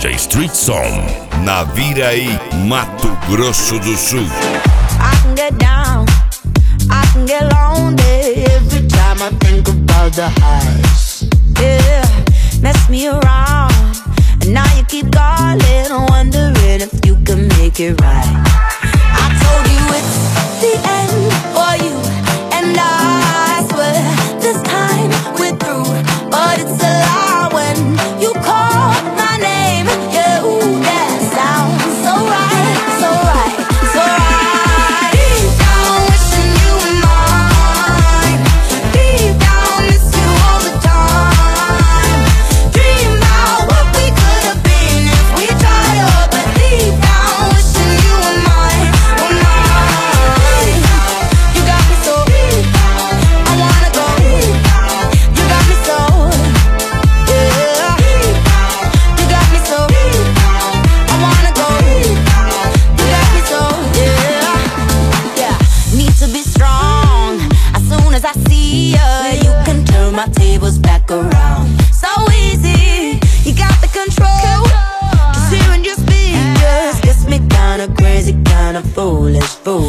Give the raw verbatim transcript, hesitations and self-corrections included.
D J Street Som, Naviraí, Mato Grosso do Sul. I can get down, I can get lonely every time I think about the highs. Yeah, mess me around, and now you keep calling, wondering if you can make it right. I told you it's the end for you, and I swear this time we're through. But it's a lie when you call my name. Yeah, ooh, that sounds so right, so right, so right. Deep down wishing you were mine. Deep down miss you all the time. Dream about what we could have been if we tried hard. But deep down wishing you were mine, were mine. You got me so deep down, I wanna go. You got me so, yeah. You got me so deep down, I wanna go. You got me so, yeah. Yeah, need to be strong. As soon as I see ya, you can turn my tables back around. So easy, you got the control. Just hearing your speech just gets me kinda crazy, kinda foolish, foolish.